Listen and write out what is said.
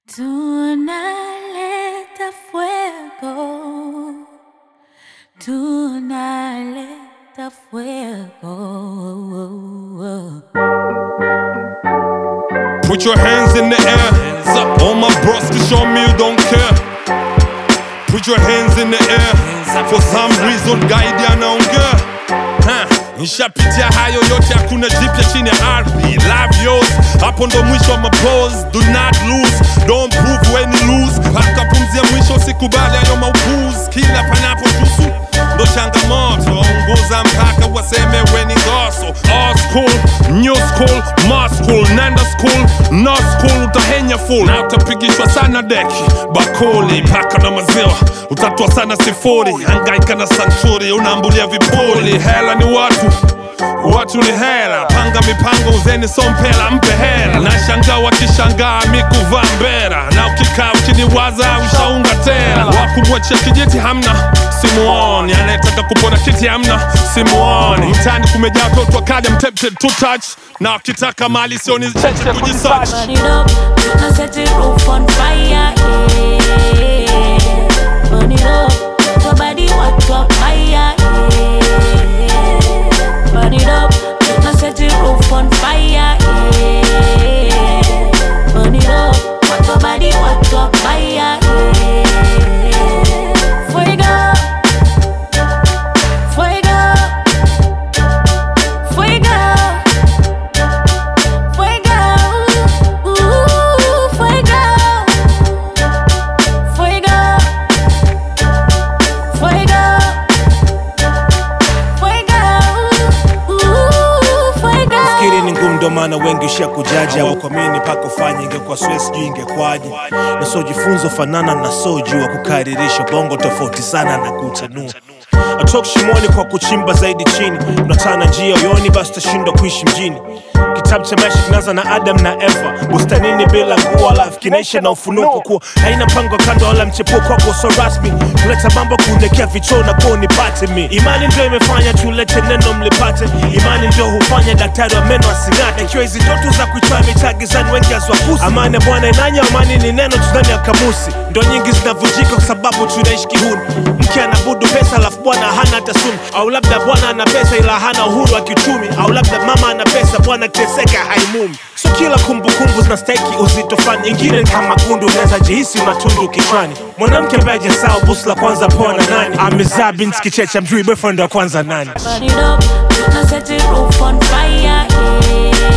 Tunaleta fuego, tunaleta fuego. Put your hands in the air, hands up. All my bros to show me you don't care. Put your hands in the air, for some reason guide anaongea. Nishapitia hayo yote, hakuna jipya chini ya ardhi. Love yours, hapo ndo mwisho wa mapose. Do not lose, don't prove when you lose. Paka pumzi ya mwisho, usikubali hayo maupuzi. Kila panapo tusu, ndo changamoto. Ongoza mpaka waseme we ni goso. All school, new school, more school. Nenda school, no school, utahenya full. Na utapigishwa sana deki, bakuli, paka na maziwa. Utatua sana sifuri, hangaika na santuri. Unaambulia vipuli, hela ni watu ni hela. Panga mipango uzeni sompela, mpe hela. Na shanga wakishangaa mikuvaa mbera. Na ukikaa ukiniwaza ushaunga tela. Wakumwachia kijiti hamna, simuoni. Anayetaka kupona kiti hamna, simuoni. Mtani kumejaa toto wakaja tempted to touch. Na wakitaka mali sioni cheche kujisearch. Burn it up, now set the roof on fire, yeah. Burn it up, your body hot up fire, yeah. Burn it up, now set the roof on fire, yeah. Burn it up, your body hot up fire, yeah. Fuego, fuego, fuego, fuego, fuego, fuego, fuego, fuego. Fikiri ni ngumu ndo maana wengi ushakujaji. Hawakuamini paka ufanye, ingekuwa stress juu ingekwaje. Na so jifunzo fanana na soju wa kukaririsha bongo tofauti sana na kutanua. Atoka shimoni kwa kuchimba zaidi chini. Unatana njia uyoni basi utashindwa kuishi mjini. Kitabu cha maisha kinaanza na Adam na Eva. Bustanini bila nguo alafu kinaisha na ufunuko kuwa haina mpango kando wala mchepuko wako so rasmi. Kuleta mambo kuelekea vichoo na kuwa unipate mi. Imani ndio imefanya tulete neno mlipate. Imani ndio hufanya daktari wa meno asing'ate. Ikiwa hizi ndoto za kuitoa mitaa gizani wengi haziwagusi. Amani Bwana inanya, amani ni neno tunani ya kamusi. Ndo nyingi zinavunjika kwa sababu tunaishi kihuni. Mke anabudu pesa alafu bwana hana hata suni. Au labda bwana ana pesa ila hana uhuru wa kiuchumi. Au labda mama ana pesa bwana kiteseka haimumi. So kila kumbukumbu zinastahiki uzito fani. Ingine kama kundu unaweza jihisi unatundu kichwani. Mwanamke ambaye hajasahau busu la kwanza poa na nani. Amezaa binti kicheche mjui boyfriend wa kwanza nani. Burn it up, now set the roof on fire, yeah.